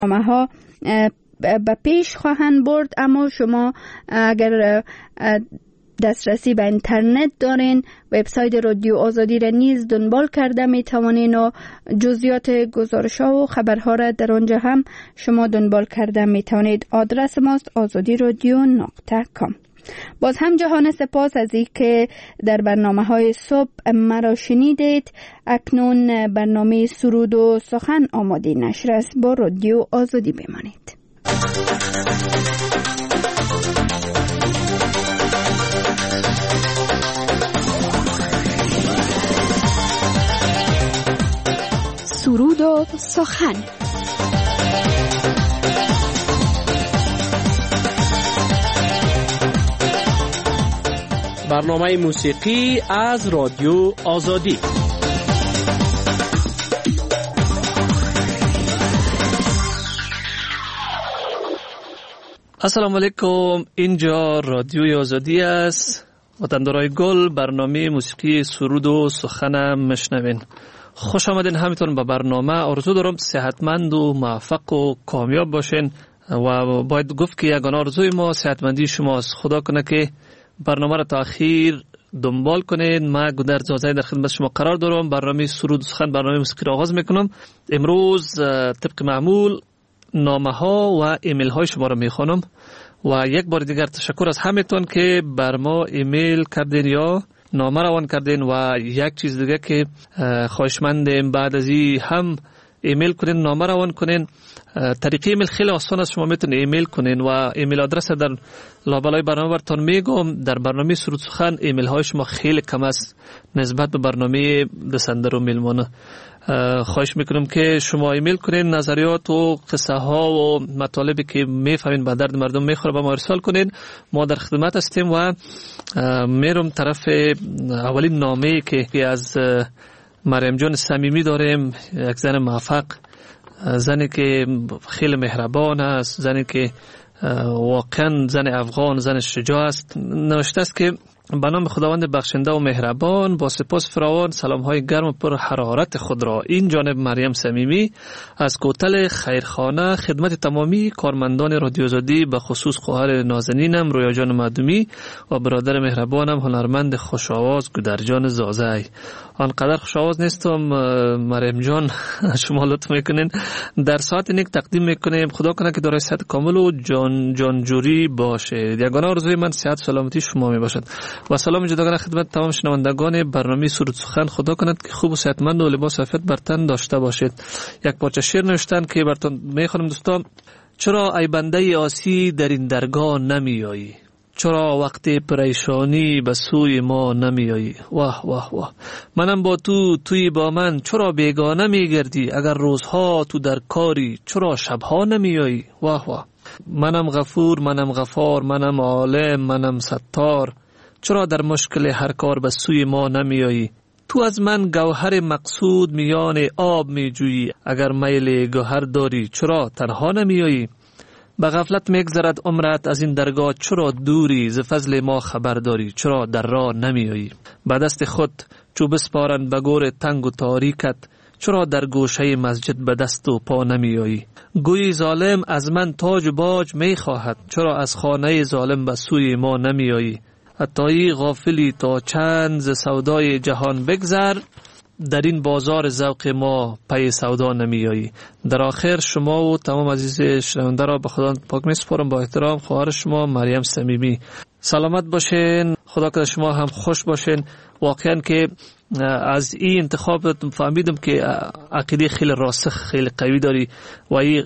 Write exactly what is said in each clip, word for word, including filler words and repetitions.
برنامه ها به پیش خواهند برد. اما شما اگر دسترسی به اینترنت دارین، وبسایت رادیو آزادی را نیز دنبال کرده می توانین و جزئیات گزارش ها و خبرها را در آنجا هم شما دنبال کرده می توانید. آدرس ماست آزادی رادیو نقطه کام. باز هم جهان سپاس از این که در برنامه های صبح مرا شنیدید. اکنون برنامه سرود و سخن آماده نشر است. با رادیو آزادی بمانید. سرود و سخن. برنامه موسیقی از رادیو آزادی. السلام علیکم، اینجا رادیوی آزادی است. وطندارای گل، برنامه موسیقی سرود و سخن مشنوین. خوش آمدین همینطور به برنامه. آرزو دارم صحتمند و موفق و کامیاب باشین و باید گفت که یگانه آرزوی ما صحتمندی شماست. خدا کنه که برنامه را تا اخیر دنبال کنید. من گودر زازای در خدمت شما قرار دارم. برنامه سرود و سخن، برنامه موسیقی را آغاز میکنم. امروز طبق معمول نامه ها و ایمیل های شما را میخوانم و یک بار دیگر تشکر از همتون که بر ما ایمیل کردین یا نامه روان کردین. و یک چیز دیگه که خواهشمندیم بعد از این هم ایمیل کنین، نامه روان کنین. طریق ایمیل خیلی آسان است، شما میتونید ایمیل کنین و ایمیل آدرس در لابلای برنامه براتون میگم. در برنامه سرود سخن ایمیل های شما خیلی کم است نسبت به برنامه دسندر و میلمانه. خواهش میکنم که شما ایمیل کنین، نظریات و قصه ها و مطالبی که میفهمین به درد مردم میخوره به ما ارسال کنین. ما در خدمت هستیم و میرم طرف اولین نامه که از مریم جان صمیمی داریم. یک زن موفق، زنی که خیلی مهربان است، زنی که واقعا زن افغان، زن شجاع است. نوشته است که به نام خداوند بخشنده و مهربان با سپاس فراوان سلام های گرم و پر حرارت خود را این جانب مریم صمیمی از کوتل خیرخانه خدمت تمامی کارمندان رادیو آزادی، به خصوص خواهر نازنینم رویا جان مدومی و برادر مهربانم هنرمند خوش‌آواز گودر جان زازای. آنقدر خوش‌آواز نیستم مریم جان، شما لطف میکنین در ساعت نیک تقدیم میکنیم. خدا کنه که دارای صحت کامل و جان جانجوری باشه. یگانه آرزوی من صحت سلامتی شما می باشد. و سلام جداگانه خدمت تمام شنوندگان برنامه سرود سخن. خدا کند که خوب و صحتمند و لباس عافیت بر تن داشته باشید. یک پارچه شعر نوشتن که براتون میخوانم دوستان. چرا ای بنده آسی در این درگاه نمیایی؟ چرا وقتی پریشانی به سوی ما نمیایی؟ واه واه واه، منم با تو، توی با من. چرا بیگانه میگردی؟ اگر روزها تو در کاری، چرا شبها نمیایی؟ واه واه، منم غفور، منم غفار، منم عالم، منم ستار. چرا در مشکل هر کار به سوی ما نمیایی؟ تو از من گوهر مقصود میان آب میجویی. اگر میل گوهر داری چرا تنها نمیایی؟ به غفلت میگذرد عمرت از این درگاه، چرا دوری؟ ز فضل ما خبر داری چرا در راه نمیایی؟ به دست خود چو بسپارند به گور تنگ و تاریکت، چرا در گوشه مسجد به دست و پا نمیایی؟ گویی ظالم از من تاج و باج میخواهد، چرا از خانه ظالم به سوی ما نمیایی؟ حتی غافلی تا چند ز سودای جهان بگذر، در این بازار ذوق ما پی سودا نمیایی. در آخر شما و تمام عزیز شنونده را به خدا پاک میسپارم. با احترام خواهر شما مریم صمیمی. سلامت باشین، خدا کنه شما هم خوش باشین. واقعا که از این انتخاب فهمیدم که عقیده خیلی راسخ، خیلی قوی داری و این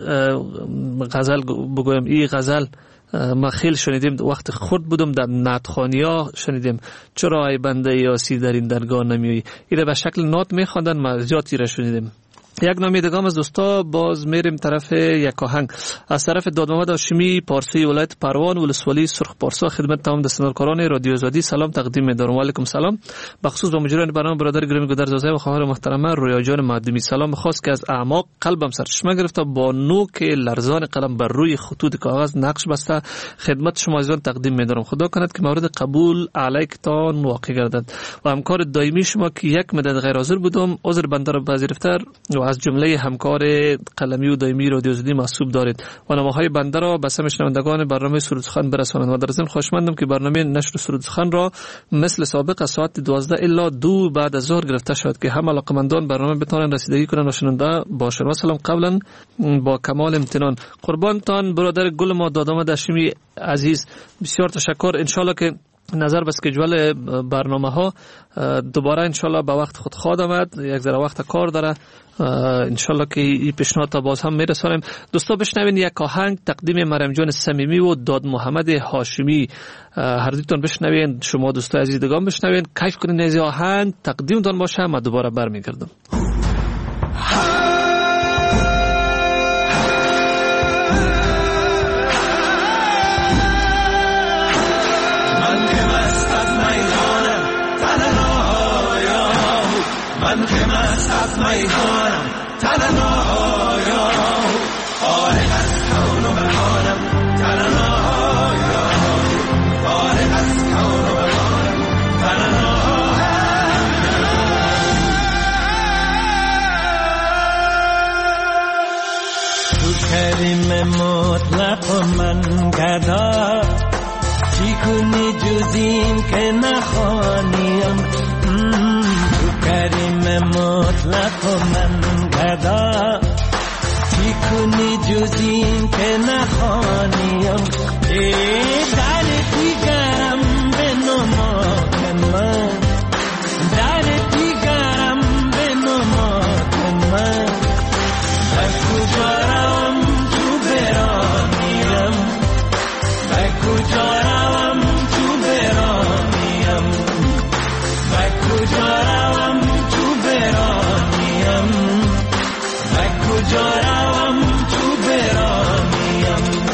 غزل بگویم، این غزل ما خیلی شنیدیم وقت خورد بودم در نعتخوانی ها شنیدیم. چرا ای بنده یاسی در این درگاه نمیایی؟ ایره به شکل نعت میخواندن، ما زیادی را شنیدیم. یک نامی دگام از دوستا باز میریم طرف یک آهنگ از طرف داد محمد هاشمی پارسی ولایت پروان ولسوالی سرخ پارسا. خدمت تمام دستاندارکاران رادیو آزادی سلام تقدیم می‌دارم. و علیکم سلام. بخصوص با مجریان برنامه برادر گرامی گودر زازای و خواهر محترمه رویا جان مدومی سلام خاص که از اعماق قلبم سرچشمه گرفته، با نوک لرزان قلم بر روی خطوط کاغذ نقش بسته خدمت شما عزیزان تقدیم می‌دارم. خدا کند که مورد قبول علیکتان واقع گردد و همکار دائمی شما که یک مدت غیر حاضر بودم عذر بنده را پذیرفته و از جمله همکار قلمی و دائمی رادیو آزادی محسوب دارید و نامه‌های بنده را به سمت شنوندگان برنامه سرود سخن برسانید. و در ضمن خوشمندم که برنامه نشر سرود سخن را مثل سابق از ساعت دوازده الا دو بعد از ظهر گرفته شد که هم علاقه‌مندان برنامه بتوانند رسیدگی کنند و شنونده باشند. و سلام قبلا با کمال امتنان قربانتان برادر گل ما دادآمد هاشمی عزیز، بسیار تشکر. انشالله که نظر به اسکیجول برنامه ها دوباره انشالله به وقت خود خواهد آمد، یک ذره وقت کار داره، انشالله که این پیشنهاد تا باز هم میرسانیم. دوستا بشنوین یک آهنگ تقدیم مریم جان صمیمی و داد محمد هاشمی، هر دوتون بشنوین، شما دوستای عزیز دیگه بشنوین، کیف کنین از آهنگ تقدیمتون باشه. من دوباره برمیگردم. من که مست از میخانم تنهایا، فارغ از کون و مکانم تنهایا، فارغ از کون و مکانم تنهایا. تو کریم مطلق و من گدا، چی کنی جز این که نخوانیم؟ کریم مطلق و من گدا، چی کنی جز این که نخوانیم؟ ای در دیگرم به نما کن من، در دیگرم به نما کن من، به کجا روم تو برانیم، به کجا روم تو برانیم، به کجا روم تو برانیم، به کجا روم تو برانیم.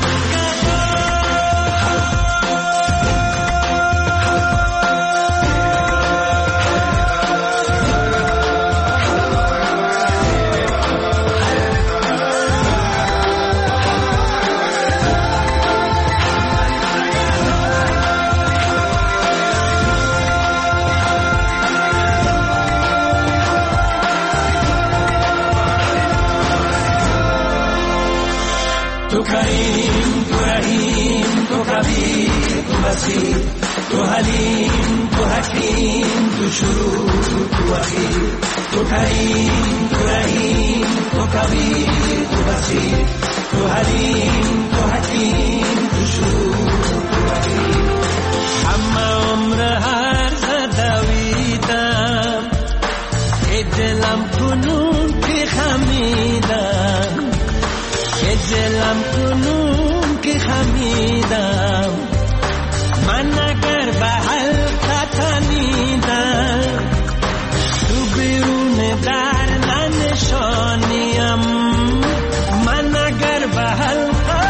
تو کریم، تو رحیم، تو کبیر، تو بصیر، تو حلیم، تو حکیم، تو شروع، تو اخیر. تو کریم، تو رحیم، تو کبیر، تو بصیر، تو حلیم، تو حکیم، تو شروع، تو اخیر. همه عمر هر زدویدم، ای دلم کنون که خمیدم، دلم کنون که خمیدم، من اگر به حلقه تنیدم، تو بیرون در ننشانیم، من اگر به حلقه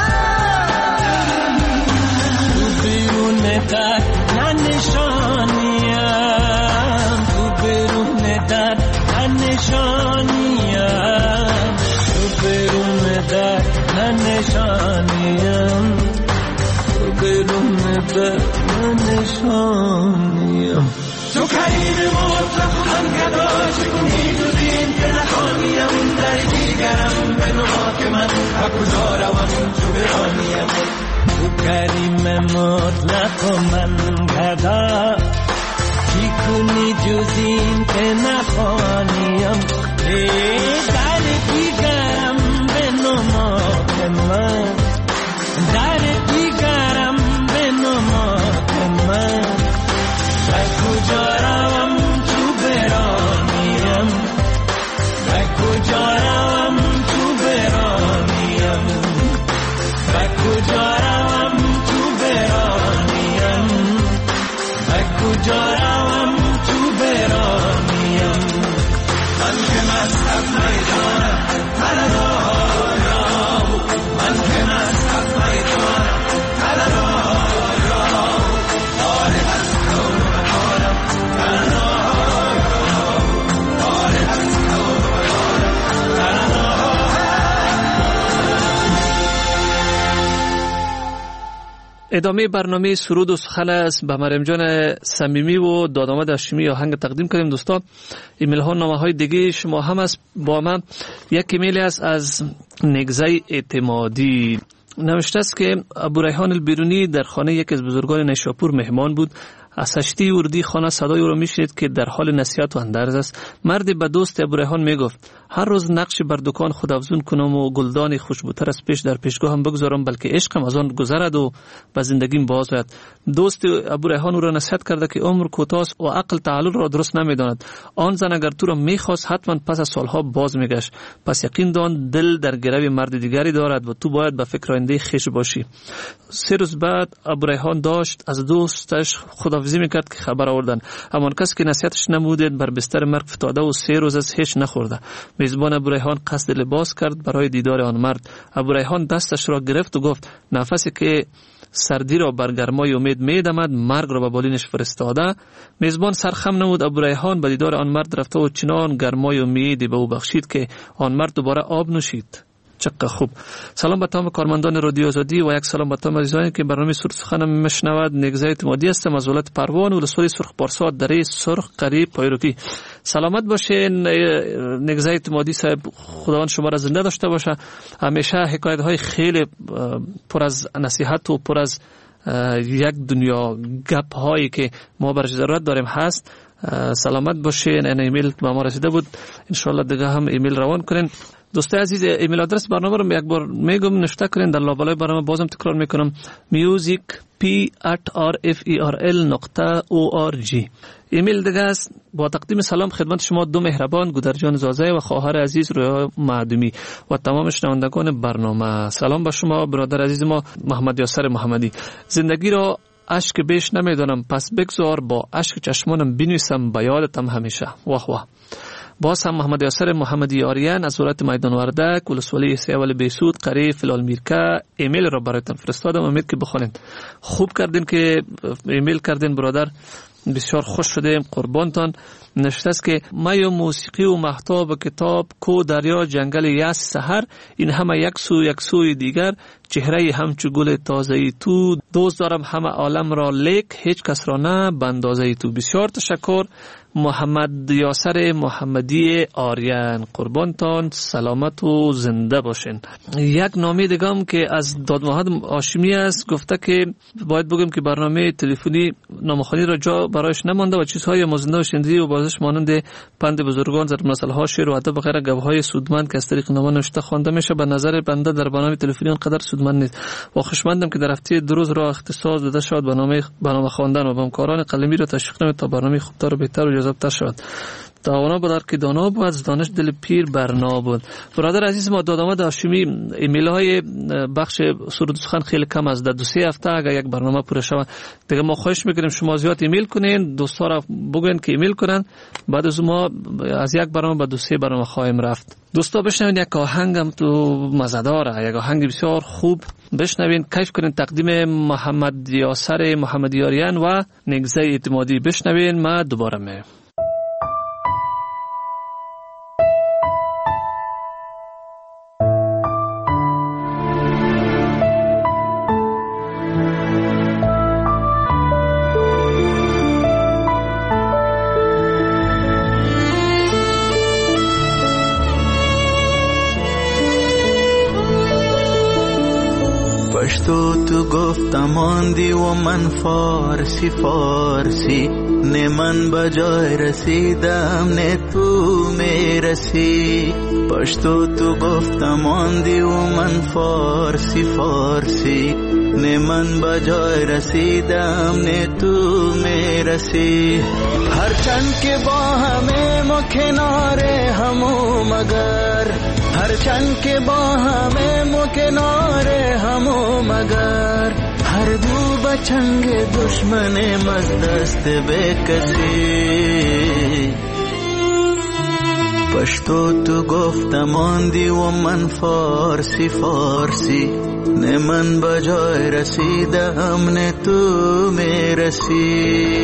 تو بیرون در ننشانیم، تو بیرون در ننشانیم، تو بیرون در ننشانیم، تو بیرون در ننشانیم. تو کریم مطلق من گدا، چگونی تو دین که نخوانیم، در دیگرم به نما که من به کجا روم تو برانیم. تو کریم مطلق من گدا، چی کنی جز این که نخوانیم؟ ای در دیگرم به نما کن من، در دیگرم به نما کن من، به کجا روم تو برانیم، به کجا روم تو برانیم، به کجا روم تو برانیم، به کجا روم تو برانیم. من که مست از میدانم تنها ادامه برنامه سرود و سخن است. به مریم جان صمیمی و دادآمد هاشمی آهنگ تقدیم کردیم. دوستان ایمیل ها نامه های دیگه شما هم است. با من یک ایمیل است از نگزه اعتمادی. نوشته است که ابو ریحان البیرونی در خانه یکی از بزرگان نیشاپور مهمان بود. از هشتی اردی خانه صدای او را میشنید که در حال نصیحت و اندرز است. مردی به دوست ابو ریحان میگفت هر روز نقش بر دکان خود افزون کنم و گلدان خوشبوتر از پیش در پیشگاه هم بگذارم، بلکه عشقم از آن گذرد و به زندگیم باز آید. دوست ابو ریحان او را نصیحت کرده که عمر کوتاه و عقل تعلل را درست نمیداند. آن زن اگر تو را میخواست حتما پس از سالها باز میگشت. پس یقین دان دل در گروی مرد دیگری دارد و تو باید به فکر آینده خویش باشی. سه روز بعد ابو ریحان داشت از دوستش خداحافظی میکرد که خبر آوردن. همان کس که نصیحتش نمودید بر بستر مرگ فتاده و سه روز از هیچ نخورده. میزبان ابو ریحان قصد لباس کرد برای دیدار آن مرد. ابو ریحان دستش را گرفت و گفت نفسی که سردی را بر گرمای امید میدمد مرگ را به بالینش فرستاده. میزبان سرخم نمود. ابو ریحان به دیدار آن مرد رفت و چنان گرمای امیدی به او بخشید که آن مرد دوباره آب نوشید. چقدر خوب. سلام به تمام کارمندان رادیو آزادی و یک سلام به تمام عزیزانی که برنامه سرود سخن میشنوند. نگزه اعتمادی هستم از ولایت پروان ولسوالی سرخ پارسا دره سرخ قریب پایروکی. سلامت باشین نگزه اعتمادی صاحب. خداوند شما را زنده داشته باشه. همیشه حکایت های خیلی پر از نصیحت و پر از یک دنیا گپ هایی که ما برش ضرورت داریم هست. سلامت باشین. این ایمیل به ما رسیده بود. ان شاء الله دیگه هم ایمیل روان کنین. دوستای عزیز ایمیل آدرس برنامه رو یک بار میگم نوشته کنین. در لابلای برنامه بازم تکرار میکنم music p at r f e r l نقطه o r g. ایمیل دیگه است. با تقدیم سلام خدمت شما دو مهربان گودرجان زازه و خواهر عزیز رویا معدومی و تمام شنوندگان برنامه. سلام به شما برادر عزیز ما محمد یاسر محمدی. زندگی را اشک بیش نمیدانم پس بگذار با اشک چشمانم بنویسم به یادتم همیشه. واه واه. باز هم محمد یاسر محمدی آریان از ولایت میدان وردک ولسوالی سیاول بیسود قریب فلال میرکه ایمیل را برایتان فرستادم. امید که بخونید. خوب کردین که ایمیل کردین برادر. بسیار خوش شدیم. قربانتان. نشته است که می و موسیقی و مهتاب و کتاب کو دریا جنگل یاس سحر این همه یک سو یک سوی دیگر چهره همچو گل تازه‌ای تو دوست دارم همه عالم را لیک هیچ کس را نه به اندازه تو. بسیار تشکر محمد یاسر محمدی آریان. قربانتان. سلامت و زنده باشین. یک نامه دیگه هم که از داد محمد هاشمی است. گفته که باید بگم که برنامه تلفنی نامه‌خوانی را جا برایش نمانده و چیزهای مزنده و شنیدی و بازش مانند پند بزرگان ضرب مسئله شعر و ادب غیره گوهای سودمند که از طریق نامه نوشته خوانده میشه به نظر بنده در برنامه تلفنی آنقدر سودمند نیست. و خوشمندم که در هفته دو روز را اختصاص داده شد برنامه برنامه خواندن و همکاران قلمی را تشویق نمید تا برنامه خوبتر و بهتر و جذابتر شود. دانا بود که دانا بود از دانش دل پیر برنا بود. برادر عزیز ما دادآمد هاشمی ایمیل های بخش سرود سخن خیلی کم است. در دو سه هفته اگر یک برنامه پر شود دیگه ما خواهش میکنیم شما زیاد ایمیل کنین. دوستا را بگوین که ایمیل کنن. بعد از ما از یک برنامه به دو سه برنامه خواهیم رفت. دوستا بشنوین یک آهنگم تو مزه‌داره. یک آهنگ بسیار خوب بشنوین کیف کنین. تقدیم محمد یاسر محمدی آریان و نگزه اعتمادی. بشنوین. ما دوباره می پشتو تو گفتم آندی و من فارسی فارسی نه من بجای رسیدم نه تو میرسی. پشتو تو گفتم آندی و من فارسی فارسی نه من بجای رسیدم نه تو میرسی. هرچند که با همه ما کناره همو مگر هرچند که با همه ما کناره همو مگر هر دو بچنگ دشمن مز دست به کسی. پشتو تو گفتم آندی و من فارسی فارسی نه من بجای رسیدم نه تو میرسی.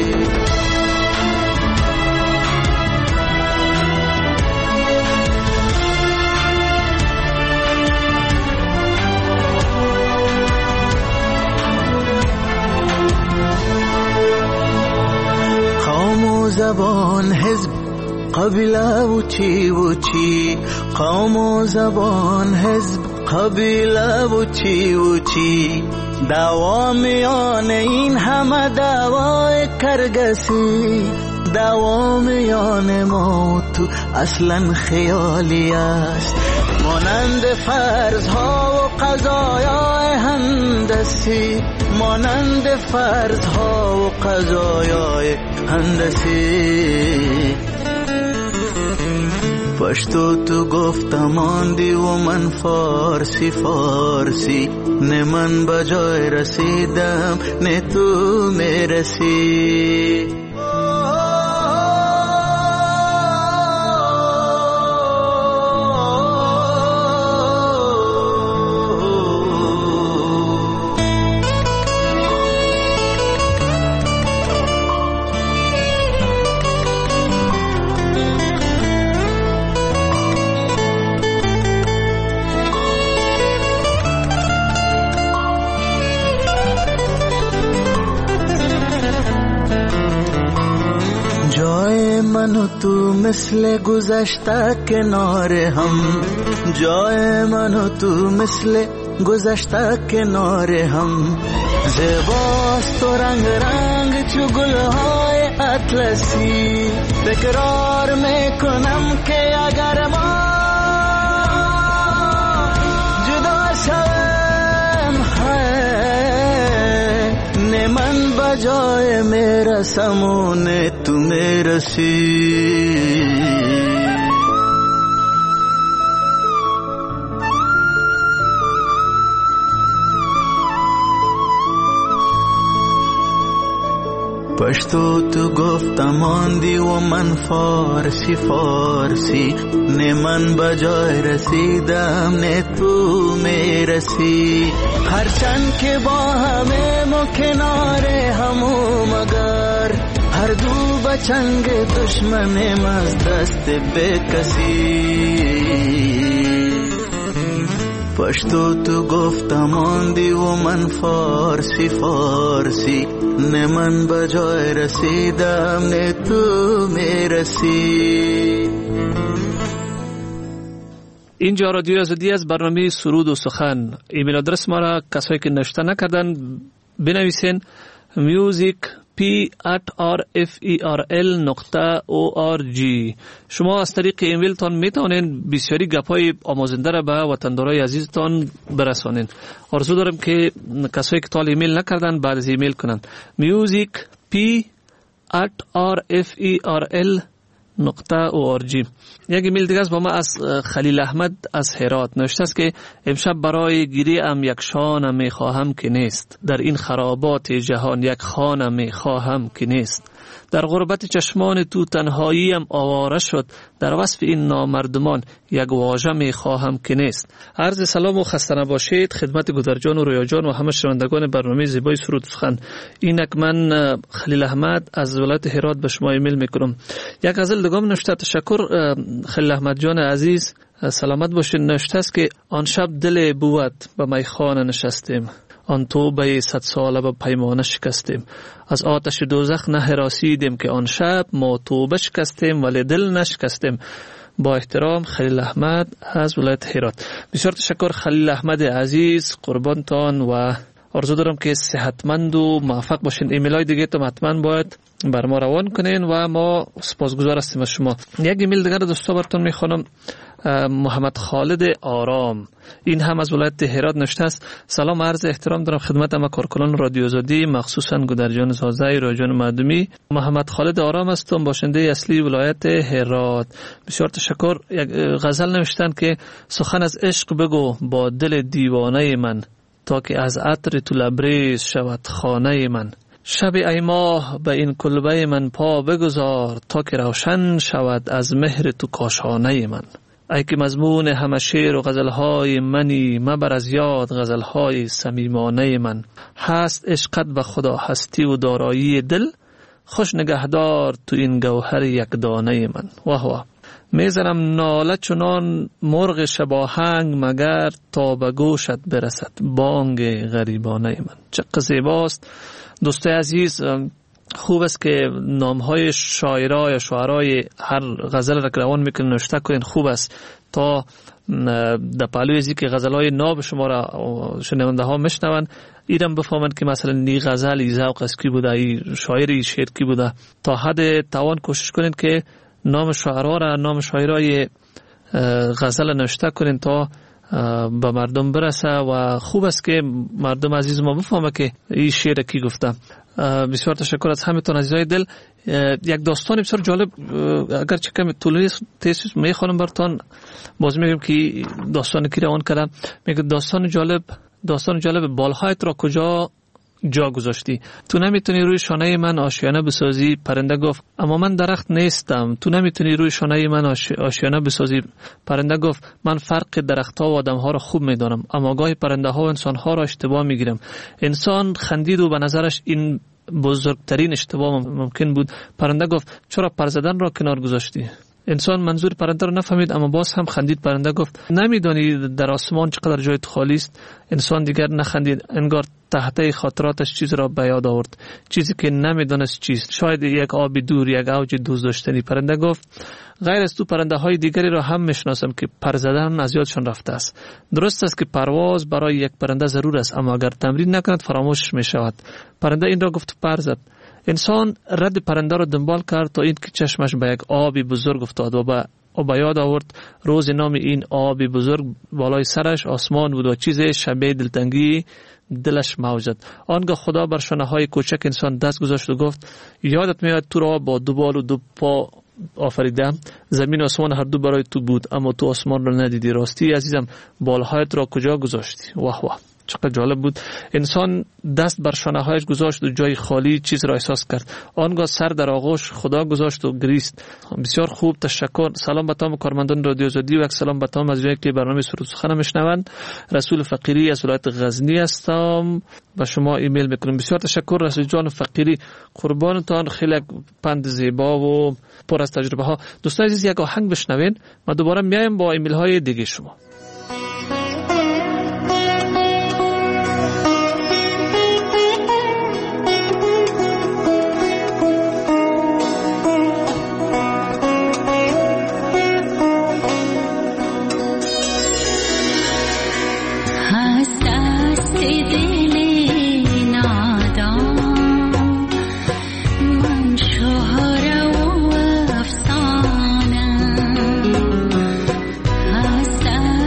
زبان حزب قبیله و چی و چی قوم و زبان حزب قبیله و چی و چی دعوا میان این همه دعوای کرگسی دعوا میان ما تو اصلا خیالی است مانند فرضها و قضایای هندسی مانند فرضها و قضایای هندسی پشتو تو گفتم آندی و من فارسی فارسی نه من بجای رسیدم نه تو میرسی تو مثل گذشته کنار هم جای من و تو مثل گذشته کنار هم زیباست و رنگ رنگ چو گلهای اطلسی تکرار میکنم که اگر ما جدا شویم نه من بجای میرسم و نه تو میرسی پشتو تو گفتم آندی و من فارسی فارسی نه من بجای رسیدم نه تو میرسی هرچند که با همه ما کنار همو مگر هر دو بچنگ دشمنیم از دست به کسی پشتو تو گفتم آندی و من فارسی فارسی نه من بجای رسیدم نه تو میرسی. اینجا رادیو آزادی از برنامه سرود و سخن. ایمیل آدرس ما را کسایی که نوشته نکردن بنویسین music p at r f e r l نقطه o r g. شما از طریق ایمیل تان میتونین بسیاری گپای آموزنده را به وطندارای عزیزتان برسانین. آرزو دارم که کسایی که تال ایمیل نکردن بعد از ایمیل کنن music p at r f e r l نقطه او آر جی. یک ایمیل دیگه است با ما از خلیل احمد از هرات نوشته است که امشب برای گیری ام یک شانه می خواهم که نیست، در این خرابات جهان یک خانه می خواهم که نیست، در غربت چشمان تو تنهاییم آواره شد، در وصف این نامردمان یک واژه می خواهم که نیست. عرض سلام و خسته نباشید خدمت گودرجان و رویا جان و همه شنوندگان برنامه زیبای سرود و سخن. اینک من خلیل احمد از ولایت هرات به شما ایمیل میکنم. یک غزل دیگه نوشته. تشکر خلیل احمد جان عزیز، سلامت باشید. نوشته است که آن شب دل بود به میخانه نشستیم، آن توبه صد ساله به پیمانه شکستیم، از آتش دوزخ نه هراسیدیم که آن شب ما توبه شکستیم ولی دل نشکستیم. با احترام خلیل احمد از ولایت هرات. بسیار تشکر خلیل احمد عزیز، قربانتان و آرزو دارم که صحتمند و موفق باشین. ایمیل های دیگه تو حتما باید بر ما روان کنین و ما سپاسگزار هستیم از شما. یک ایمیل دیگر دوستا براتون میخوانم. محمد خالد آرام، این هم از ولایت هرات نوشته است. سلام عرض احترام دارم خدمت همه کارکنان رادیو آزادی، مخصوصا گودرجان زازای راجان معدومی. محمد خالد آرام هستم، باشنده اصلی ولایت هرات. بسیار تشکر. یک غزل نوشتن که سخن از عشق بگو با دل دیوانه من، تا که از عطر تو لبریز شود خانه من. شب ای ماه به این کلبه من پا بگذار، تا که روشن شود از مهر تو کاشانه من. ای که مضمون همه شعر و غزلهای منی، مبر از یاد غزلهای صمیمانه من. هست عشقت به خدا هستی و دارایی دل، خوش نگهدار تو این گوهر یک دانه من. واه واه. میزنم ناله چنان مرغ شباهنگ، مگر تا به گوشت برسد بانگ غریبانه من. چقدر زیباست دوستای عزیز. خوب است که نامهای شاعرای یا شاعرای هر غزل را که روان میکنین نوشته کنین. خوب است تا در پهلوی ازی که غزلهای ناب شما را شنونده ها میشنون ایرم بفهمند که مثلا نی غزل ای ذوق است کی بوده، ای شاعر ای شعر کی بوده. تا حد توان کوشش کنین که نام شاعرها را، نام شاعرای غزل نوشته کنین تا به مردم برسه و خوب است که مردم عزیز ما بفهمه که این شعر کی گفته. بسیار تشکر از همتون عزیزای دل. یک داستان بسیار جالب، اگر چه کمی طولانی تیسیس میخوانم براتون، باز میگم که داستان کی روان کردم. میگه داستان جالب، داستان جالب بالهایت را کجا جا گذاشتی؟ تو نمیتونی روی شانه من آشیانه بسازی. پرنده گفت اما من درخت نیستم. تو نمیتونی روی شانه من آشیانه بسازی. پرنده گفت من فرق درختها و آدمها را خوب میدانم، اما گاهی پرنده ها و انسان ها را اشتباه میگیرم. انسان خندید و به نظرش این بزرگترین اشتباه ممکن بود. پرنده گفت چرا پر زدن را کنار گذاشتی؟ انسان منظور پرنده را نفهمید اما باز هم خندید. پرنده گفت نمیدانی در آسمان چقدر جای خالی است؟ انسان دیگر نخندید، انگار تحته خاطراتش چیز را به یاد آورد، چیزی که نمیدانست چیست، شاید یک آب دور، یک اوج دوست داشتنی. پرنده گفت غیر از تو پرنده های دیگری را هم میشناسم که پر زدن از یادشان رفته است. درست است که پرواز برای یک پرنده ضرور است، اما اگر تمرین نکند فراموش می شود. پرنده این را گفت پر زد. انسان رد پرنده را دنبال کرد تا این که چشمش به یک آبی بزرگ افتاد و به او به یاد آورد روز نام این آبی بزرگ بالای سرش آسمان بود و چیز شبیه دلتنگی دلش موجد. آنگاه خدا بر شانه های کوچک انسان دست گذاشت و گفت یادت میاد تو را با دو بال و دو پا آفریدم، زمین و آسمان هر دو برای تو بود اما تو آسمان را ندیدی. راستی عزیزم بالهایت را کجا گذاشتی؟ واه واه چقدر جالب بود. انسان دست بر شانه هایش گذاشت و جای خالی چیز را احساس کرد. آنگاه سر در آغوش خدا گذاشت و گریست. بسیار خوب، تشکر. سلام به تمام کارمندان رادیو آزادی و یک سلام به تمام عزیزانی که برنامه سرود سخن میشنوند. رسول فقیری از ولایت غزنی هستم، به شما ایمیل میکنم. بسیار تشکر رسول جان فقیری، قربانتان. خیلی پند زیبا و پر از تجربه ها. دوستان عزیز یک آهنگ بشنوین، ما دوباره میایم با ایمیل های دیگه شما. Hasta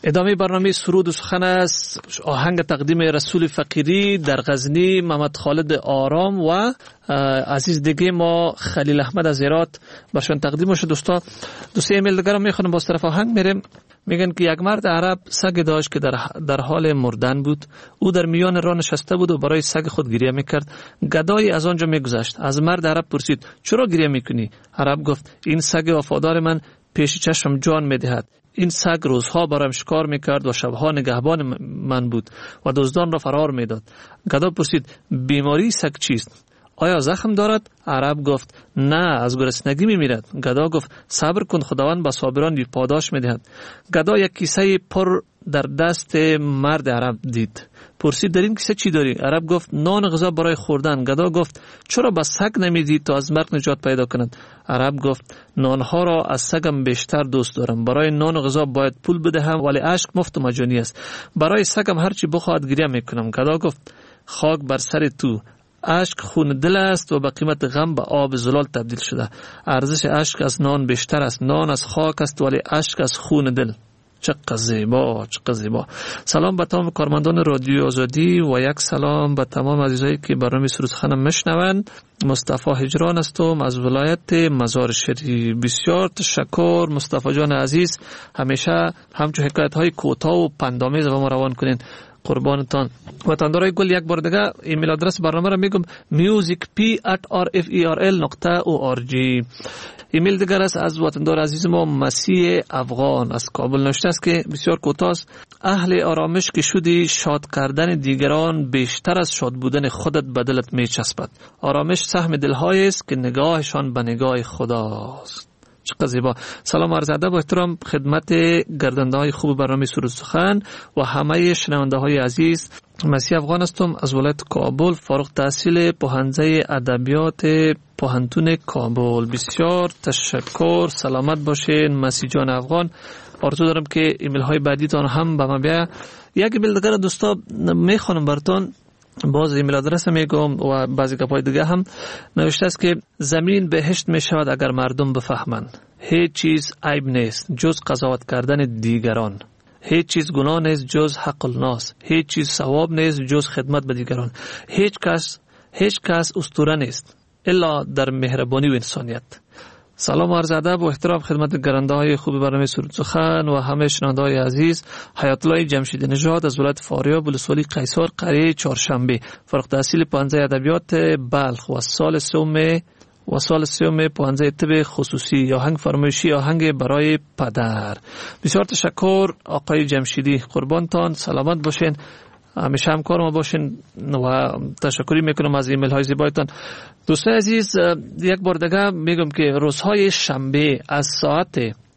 ادامه برنامه سرود و سخن است. آهنگ تقدیم رسول فقیری در غزنی، محمد خالد آرام و عزیز دیگه ما خلیل احمد از هرات برشان تقدیم شد. دوستا دوستا ایمیل دیگر رو میخونم، باز طرف آهنگ میریم. میگن که یک مرد عرب سگ داشت که در, در حال مردن بود. او در میان راه نشسته بود و برای سگ خود گریه میکرد. گدایی از آنجا میگذشت. از مرد عرب پرسید چرا گریه میکنی؟ عرب گفت این سگ وفادار من پیش چشم جان میدهد. این سگ روزها برایم شکار میکرد و شبها نگهبان من بود و دزدان را فرار میداد. گدا پرسید بیماری سگ چیست؟ آیا زخم دارد؟ عرب گفت نه، از گرسنگی میمیرد. گدا گفت صبر کن، خداوند به صابران پاداش میدهد. گدا یک کیسه پر در دست مرد عرب دید. پرسید در این کیسه چی داری؟ عرب گفت نان غذا برای خوردن. گدا گفت چرا به سگ نمیدی تا از مرگ نجات پیدا کند؟ عرب گفت نانها را از سگم بیشتر دوست دارم. برای نان و غذا باید پول بدهم، ولی اشک مفت و مجانی است. برای سگم هرچی بخواهد گریه میکنم. گدا گفت خاک بر سر تو، اشک خون دل است و به قیمت غم به آب زلال تبدیل شده. ارزش اشک از نان بیشتر است. نان از خاک است ولی اشک از خون دل. چقدر زیبا، چقدر زیبا. سلام به تمام کارمندان رادیو آزادی و یک سلام به تمام عزیزایی که برنامه سرود سخن میشنوند. مصطفی هجران هستم از ولایت مزار شریف. بسیار تشکر مصطفی جان عزیز، همیشه همچون حکایت های کوتاه و پندآمیز و ما روان کنین. قربانتان. وطندارای گل یک بار دیگه ایمیل آدرس برنامه را میگم music p at r f e r l dot org. ایمیل دیگر است از وطندار عزیز ما مسیح افغان از کابل نوشته است که بسیار کوتاه است. اهل آرامش که شدی شاد کردن دیگران بیشتر از شاد بودن خودت به دلت میچسبد. آرامش سهم دلهایی است که نگاهشان به نگاه خداست. چقدر زیبا. سلام عرض ادب و احترام خدمت گردنده های خوب برنامه سرود سخن و همه شنونده های عزیز. مسیح افغان هستم از ولایت کابل، فارغ التحصیل پوهنځی ادبیات پوهنتون کابل. بسیار تشکر، سلامت باشین مسیح جان افغان. آرزو دارم که ایمیل های بعدیتان هم به ما بیا. یک ایمیل دیگر دوستا میخوانم براتون، باز ایمیل آدرس میگم و بعضی گپای دیگه هم نوشته است که زمین بهشت می شود اگر مردم بفهمند. هیچ چیز عیب نیست جز قضاوت کردن دیگران. هیچ چیز گناه نیست جز حق الناس. هیچ چیز ثواب نیست جز خدمت به دیگران. هیچ کس هیچ کس اسطوره نیست الا در مهربانی و انسانیت. سلام و عرض ادب و احترام خدمت گرانده های خوب برنامه سرود سخن و همه شنونده های عزیز. حیات الله جمشید نژاد از ولایت فاریاب ولسوالی قیصر قریه چهارشنبه، فارغ التحصیل پوهنځی ادبیات بلخ و سال سوم و سال سوم پوهنځی طب خصوصی. آهنگ فرمایشی آهنگ برای پدر. بسیار تشکر آقای جمشیدی، قربانتان، سلامت باشین، همیشه همکار ما باشین و تشکری میکنم از ایمیل های زیبایتان. دوستان عزیز یک بار دیگه میگم که روزهای شنبه از ساعت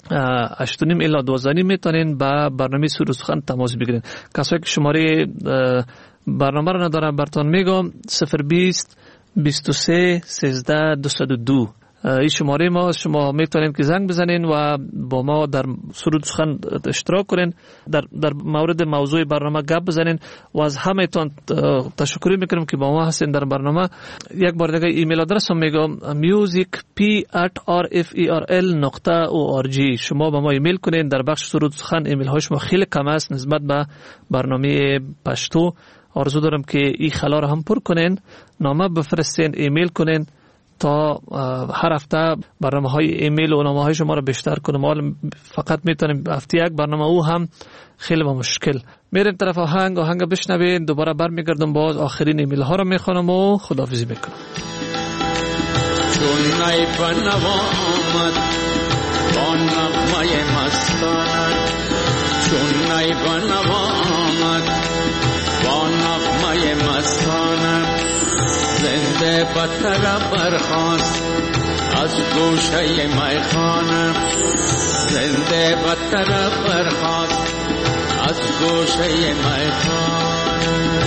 هشت و نیم الی دوازده و نیم میتونین با برنامه سرود سخن تماس بگیرین. کسایی که شماره برنامه رو ندارن براتون میگم صفر بیست بیست و سه سیزده دویست و دو. این شماره ما، شما میتونین که زنگ بزنین و با ما در سرود سخن اشتراک کنین، در در مورد موضوع برنامه گپ بزنین و از همه تون تشکر میکنم که با ما هستین در برنامه. یک بار دیگه ایمیل آدرس هم میگم music p at r f e r l dot org. شما با ما ایمیل کنین. در بخش سرود سخن ایمیل های شما خیلی کم است نسبت به برنامه پشتو. آرزو دارم که این خلا رو هم پر کنین، نامه بفرستین، ایمیل کنین تا هر هفته برنامه های ایمیل و نامه های شما رو بیشتر کنم. حالا فقط میتونیم هفته یک برنامه، او هم خیلی با مشکل. میریم طرف آهنگ آهنگ بشنوین، دوباره برمیگردم باز آخرین ایمیل ها رو میخوانم و خداحافظی میکنم. چون نی بنوا آمد با نغمه مستانت، چون نی بنوا آمد با نغمه مستانت، زنده بطر برخاست از گوشه میخانه، زنده بطر برخاست از گوشه میخانه.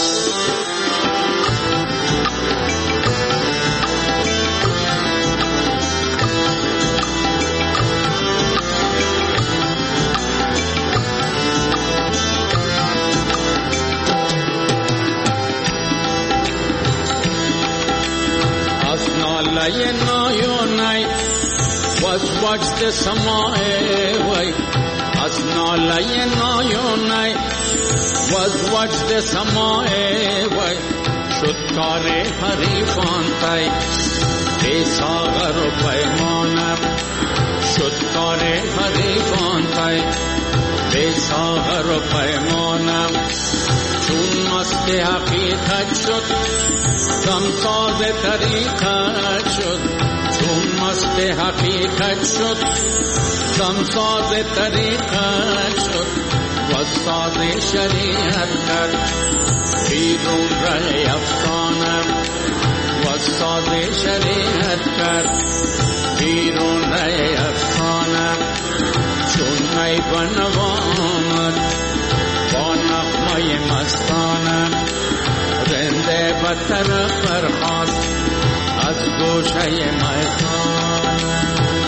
نای نای نای واز واج د سمای وای، از از ناله نایونای و از وجد سماعه وی شد کار حریفان تای بی ساغر و پیمانم شد کار حریفان تای بی ساغر و پیمانم چون مست حقیقت شد دمساز طریقت شد چون مست حقیقت شد دمساز طریقت شد و ساز شریعت کرد بیرون رای افسانم و ساز شریعت کرد بیرون رای افسانم چون نی بنوامد با نغمه مستانم رنده بطر برخاست از گوشه میخانم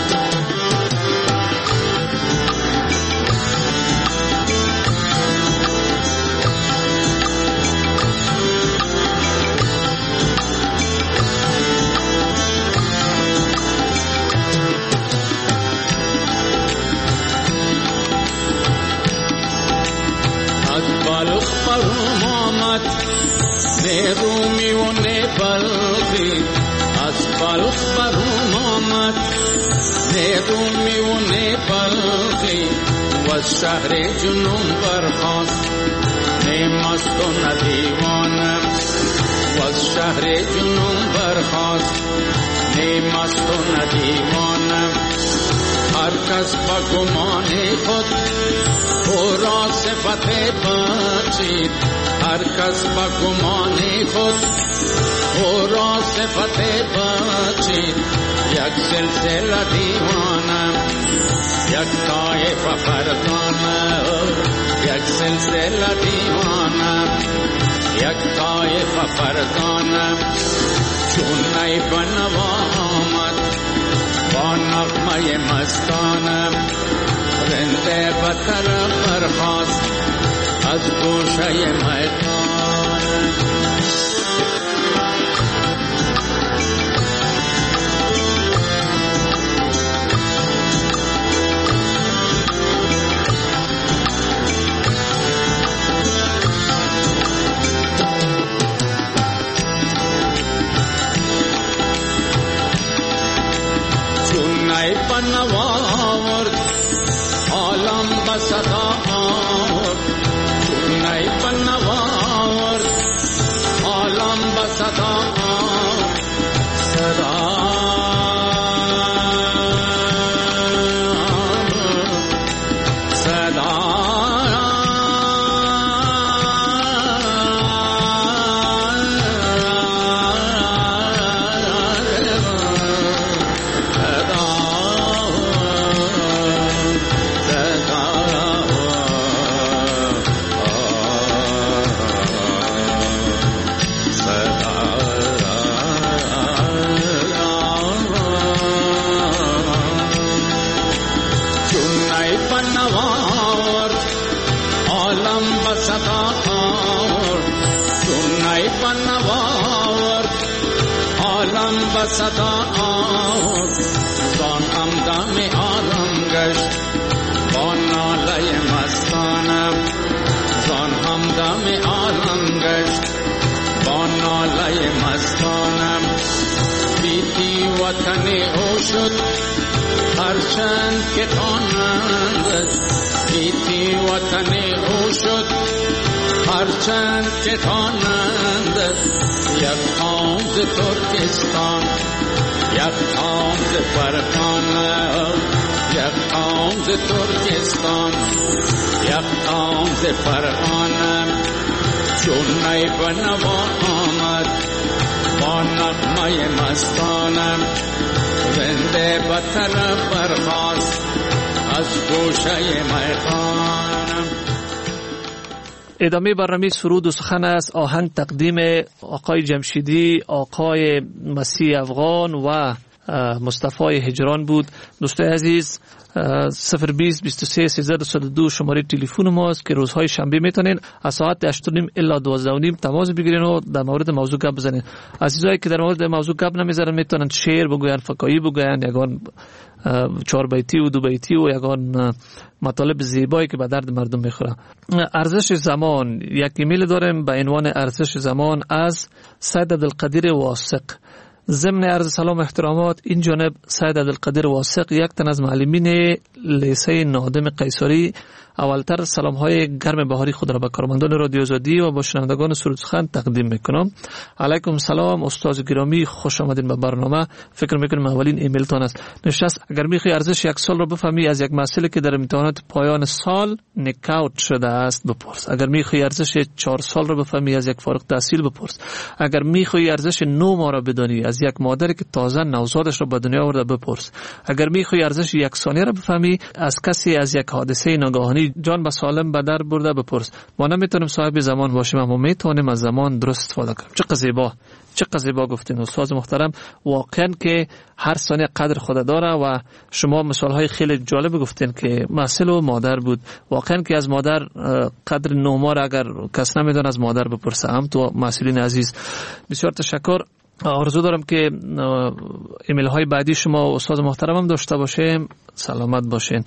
نه رومی و نه بلخی از بلخ برون آمد نه رومی و نه بلخی و از شهر جنون برخاست نه مست و نه دیوانم و از شهر جنون برخاست نه مست و نه دیوانم هر کس با گمان خود او را صفت بخشید هر کس با گمان خود او را صفت بخشید یک سلسله دیوانم یک طایفه فرزانم یک سلسله دیوانم یک طایفه فرزانم چون نی بنوا آمد با نغمه مستانم رنده بطر برخاست از گوشه میخانم چون نی بنوا آورد عالم بصدا آورد چون نی بنوا آورد عالم بصدا آورد صدا صدا آورد زان همدم آدم گشت با ناله مستانم زان همدم آدم گشت با ناله مستانم بیتی وطن او شد هرچند که تانند بیتی وطن او شد هرچند که تانند یک قوم ز ترکستان یک قوم ز فرغانه یک قوم ز ترکستان یک قوم ز فرغانه چون نی بنوا آمد با نغمه مستانم رنده بطر برخاست از گوشه میخانم. ادامه برنامه سرود و سخن است. آهنگ تقدیم آقای جمشیدی، آقای مسیح افغان و مصطفی هجران بود. دوستای عزیز، صفر بیست بیست و سه سیزده دویست و دو شماره تلفن ماست که روزهای شنبه میتونین از ساعت هشت و نیم الی دوازده و نیم تماس بگیرین و در مورد موضوع گپ بزنین. عزیزایی که در مورد موضوع گپ نمیزنن میتونن شعر بگوین، فکایی بگوین، یگان چهار بیتی و دو بیتی و یگان مطالب زیبایی که به درد مردم میخوره. ارزش زمان، یک ایمیل داریم به عنوان ارزش زمان از سید عبدالقدیر واثق. ضمن عرض سلام احترامات، این جانب سید عبدالقدیر واثق یک تن از معلمین لیسه نادم قیصری اولتر سلام های گرم بهاری خود را به کارمندان رادیو آزادی و با شنوندگان سرود سخن تقدیم میکنم. علیکم سلام استاد گرامی، خوش آمدین به برنامه. فکر میکنم اولین ایمیل تان است. نشست اگر میخوای ارزش یک سال را بفهمی از یک مسئله که در امتحانات پایان سال نکاوت شده است بپرس. اگر میخوای ارزش چهار سال را بفهمی از یک فارغ التحصیل بپرس. اگر میخوای ارزش نه ماه را بدانی از یک مادری که تازه نوزادش را به دنیا آورده بپرس. اگر میخوای ارزش یک ثانیه را بفهمی از کسی از یک حادثه ناگهانی جان به سالم به در برده بپرس. ما نمیتونیم صاحب زمان باشیم اما میتونیم از زمان درست استفاده کنیم. چقدر زیبا، چقدر زیبا گفتین استاد محترم. واقعا که هر ثانیه قدر خود داره و شما مثال های خیلی جالب گفتین که مسئله و مادر بود. واقعا که از مادر قدر نه ماه اگر کس نمیدونه از مادر بپرسه. هم تو مسئولین عزیز بسیار تشکر. آرزو دارم که ایمیل های بعدی شما و استاد محترم هم داشته باشیم. سلامت باشین.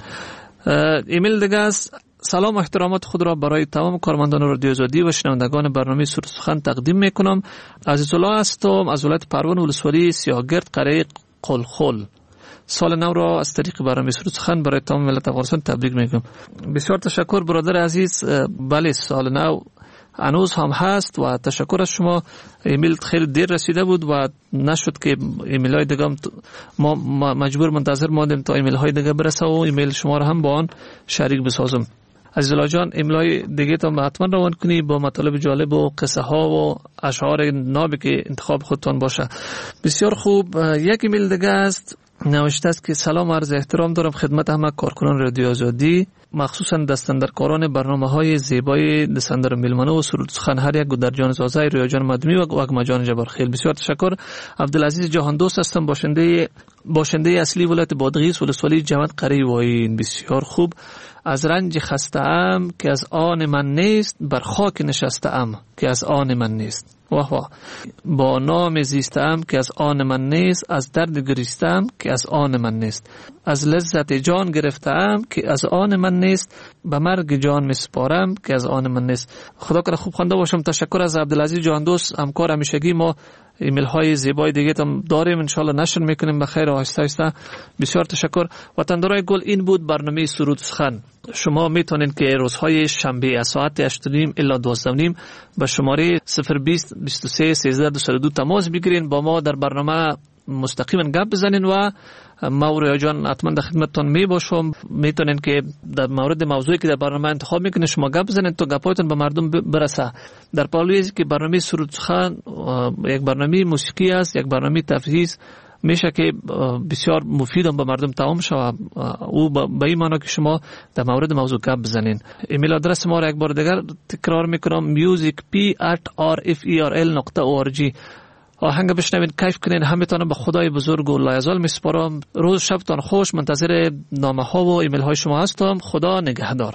ایمیل دیگه است. سلام و احترامات خود را برای تمام کارمندان رادیو آزادی و شنوندگان برنامه سرود سخن تقدیم میکنم. عزیز الله هستم از ولایت پروان ولسوالی سیاهگرد قریه قلخل. سال نو را از طریق برنامه سرود سخن برای تمام ملت افغانستان تبریک میگم. بسیار تشکر برادر عزیز. بله سال نو هنوز هم هست و تشکر از شما. ایمیل خیلی دیر رسیده بود و نشد که ایمیل های دیگه ما مجبور منتظر ماندیم تا ایمیل های دیگه برسه و ایمیل شما را هم با آن شریک بسازم. عزیز الله جان ایمیل های دیگه تا حتما روان کنی با مطالب جالب و قصه ها و اشعار نابی که انتخاب خودتان باشه. بسیار خوب. یک ایمیل دیگه است. نوشته است که سلام عرض احترام دارم خدمت همه کارکنان رادیو آزادی، مخصوصا دستندرکاران برنامه های زیبای دستندر میلمنه و سرود سخن هر یک گودرجان زازای ریاجان مدمی و اگمجان جبرخیل. بسیار تشکر. عبدالعزیز جهان دوست هستم، باشنده باشنده اصلی ولایت بادغیس ولسوالی جمعیت قریه واین. بسیار خوب. از رنج خسته ام که از آن من نیست، بر خاک نشسته ام که از آن من نیست. واه واه. با نام زیستم که از آن من نیست، از درد گریستم که از آن من نیست. از لذت جان گرفتم که از آن من نیست، به مرگ جان مسپارم که از آن من نیست. خدا کنه خوب خوانده باشم. تشکر از عبدالعزیز جهان دوست، همکار همیشگی ما. ایمیل های زیبای دیگه هم داریم، انشالله نشر میکنیم بخیر و آهسته آهسته. بسیار تشکر. وطندارای گل این بود برنامه سرود سخن. شما میتونید که روزهای شنبه از ساعت هشت و نیم الی دوازده و نیم به شماره صفر بیست بیست و سه سیزده دویست و دو تماس بگیرین، با ما در برنامه مستقیما گپ بزنین و ما و ریا جان حتما در خدمتتون می باشم. میتونین که در مورد موضوعی که در برنامه انتخاب میکنین شما گپ بزنین تا گپایتون به مردم برسه. در پالوی که برنامه سرود سخن یک برنامه موسیقی است، یک برنامه تفریحی است، میشه که بسیار مفید هم به مردم تمام شود. او به این معنی که شما در مورد موضوع گپ بزنین. ایمیل آدرس ما را یک بار دیگر تکرار میکنم: musicp at r f e r l dot org. آهنگ بشنوین، کیف کنین. همتون به خدای بزرگ و لایزال میسپارم. روز شبتان خوش. منتظر نامه ها و ایمیل های شما هستم. خدا نگهدار.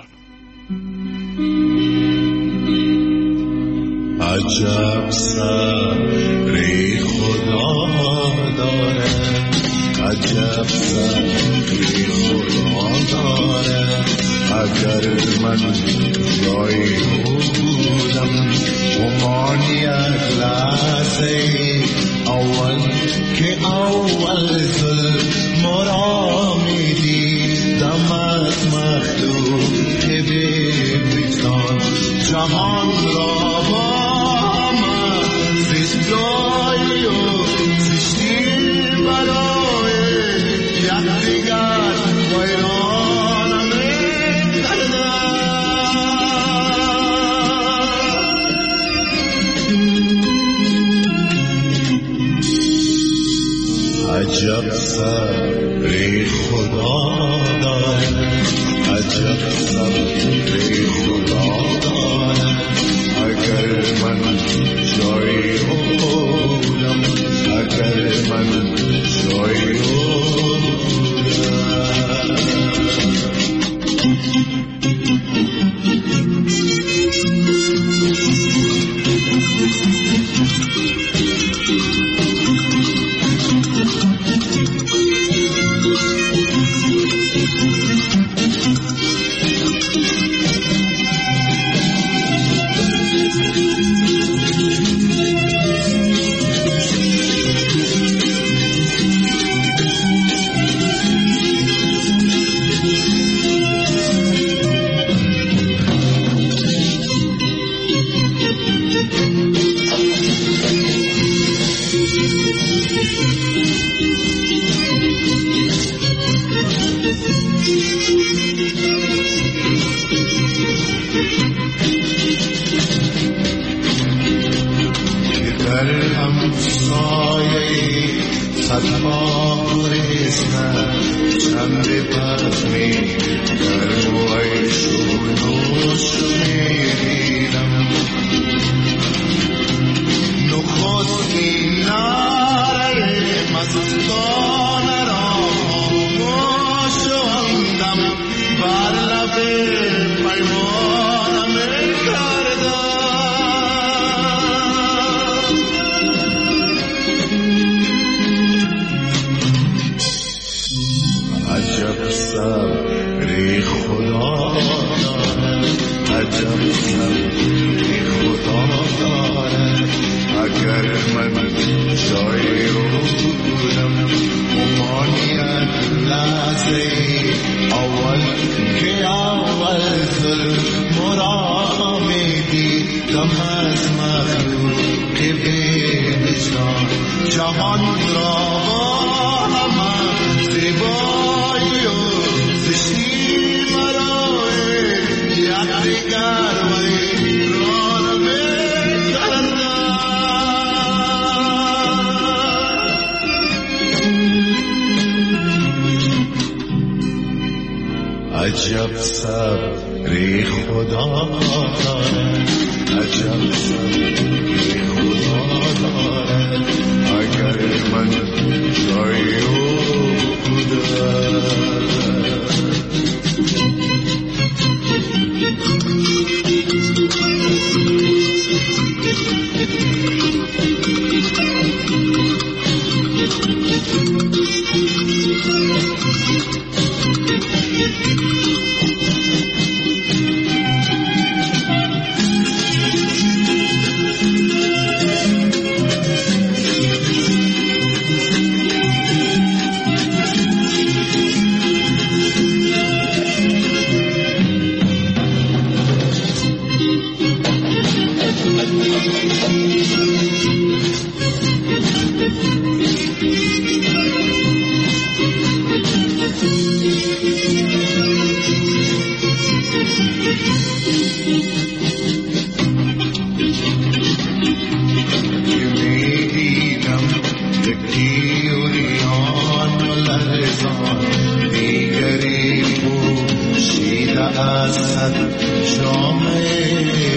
عجب سری خدا داره، عجب سری خدا داره. اگر من جایی بودم گمان یک لحظه اول که اول ظلم را میدیدمت مخدوم که بمیزان جهان را با من زیست جایی و زیستی برای یکدیگر ویرانم کردن. عجب صبری خدا داره، عجب صبری خدا داره. اگر من جایی بودم، اگر من جایی بودم. عجب صبری خدا دارد، عجب صبری خدا دارد، اگر من جای او بودم. دیگری پوشیده از صد جامه